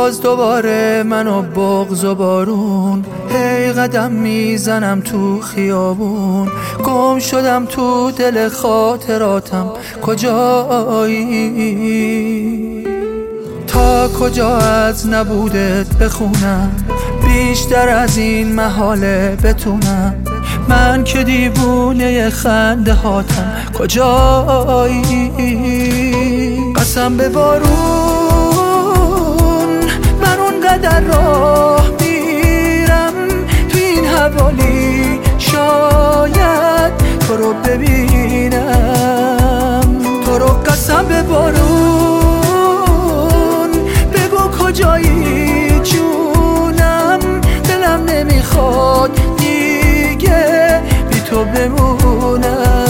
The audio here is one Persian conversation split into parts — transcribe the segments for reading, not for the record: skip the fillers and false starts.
باز دوباره منو بغض و بارون، هی قدم میزنم تو خیابون، گم شدم تو دل خاطراتم، کجایی؟ تا کجا از نبودت بخونم، بیشتر از این محاله بتونم، من که دیوونه خنده هاتم، کجایی؟ قسم به بارون من اونقدر راه میرم تو این حوالی، شاید تو رو ببینم، تو رو. قسم به بارون بگو کجایی جونم، دلم نمیخواد دیگه بی تو بمونم.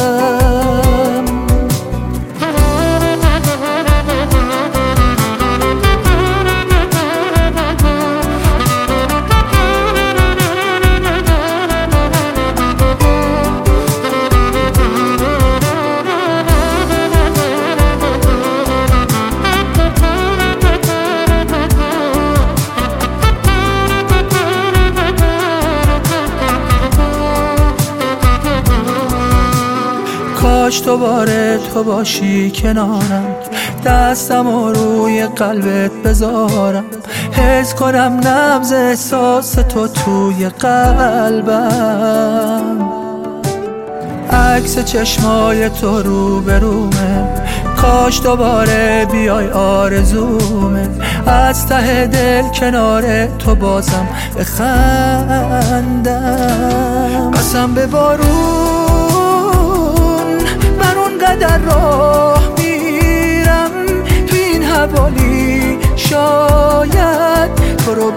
کاش دوباره تو باشی کنارم، دستم روی قلبت بذارم، حس کنم نبض احساس تو توی قلبم، عکس چشمای تو رو برومه، کاش دوباره بیای آرزومه، از ته دل کنار تو بازم بخندم. قسم به بارون من اونقدر راه میرم تو این حوالی، شاید تو رو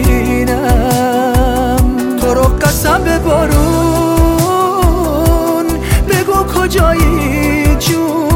ببینم، تو رو. قسم به بارون بگو کجایی جون